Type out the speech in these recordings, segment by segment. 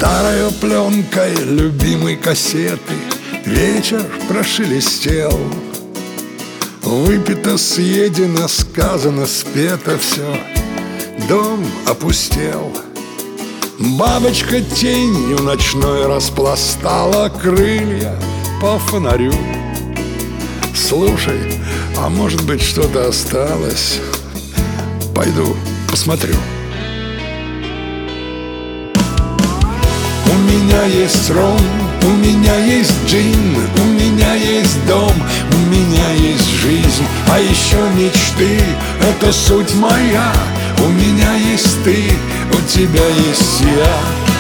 Старая пленкой любимой кассеты вечер прошелестел. Выпито, съедено, сказано, спето все, дом опустел. Бабочка тенью ночной распластала крылья по фонарю. Слушай, а может быть что-то осталось? Пойду посмотрю. У меня есть ром, у меня есть джин, у меня есть дом, у меня есть жизнь, а еще мечты — это суть моя. У меня есть ты, у тебя есть я.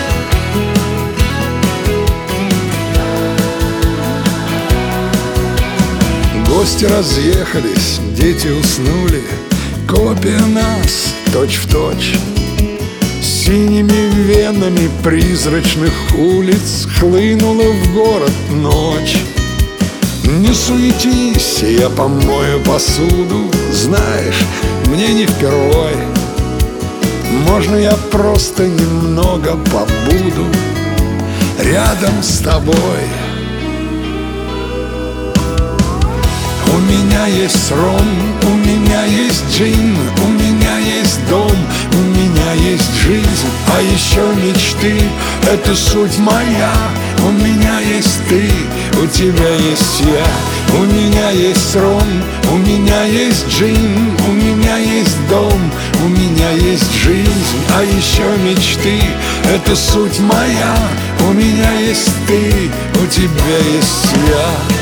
Гости разъехались, дети уснули, копия нас точь-в-точь. Синими венами призрачных улиц хлынула в город ночь. Не суетись, я помою посуду, знаешь, мне не впервой. Можно я просто немного побуду рядом с тобой. У меня есть ром, у меня есть джин, у меня есть дом, у меня есть жизнь, а еще мечты — это суть моя. У меня есть ты, у тебя есть я. У меня есть ром, у меня есть джин, у меня есть дом, у меня есть жизнь, а еще мечты — это суть моя. У меня есть ты, у тебя есть я.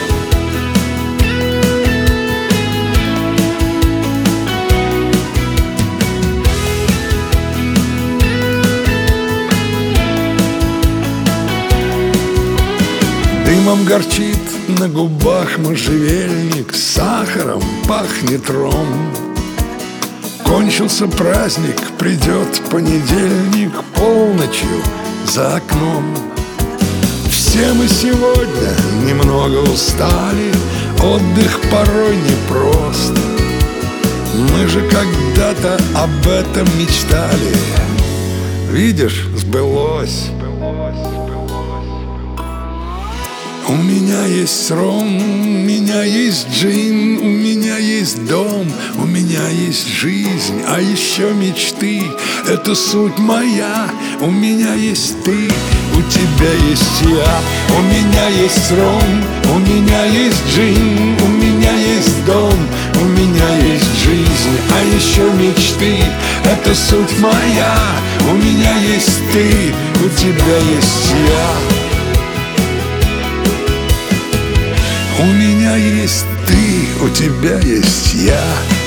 Дымом горчит на губах можжевельник, сахаром пахнет ром. Кончился праздник, придет понедельник, полночью за окном. Все мы сегодня немного устали, отдых порой непрост. Мы же когда-то об этом мечтали, видишь, сбылось. У меня есть ром, у меня есть джин, у меня есть дом, у меня есть жизнь, а еще мечты — это суть моя. У меня есть ты, у тебя есть я. У меня есть ром, у меня есть джин, у меня есть дом, у меня есть жизнь, а еще мечты — это суть моя. У меня есть ты, у тебя есть я. У меня есть ты, у тебя есть я.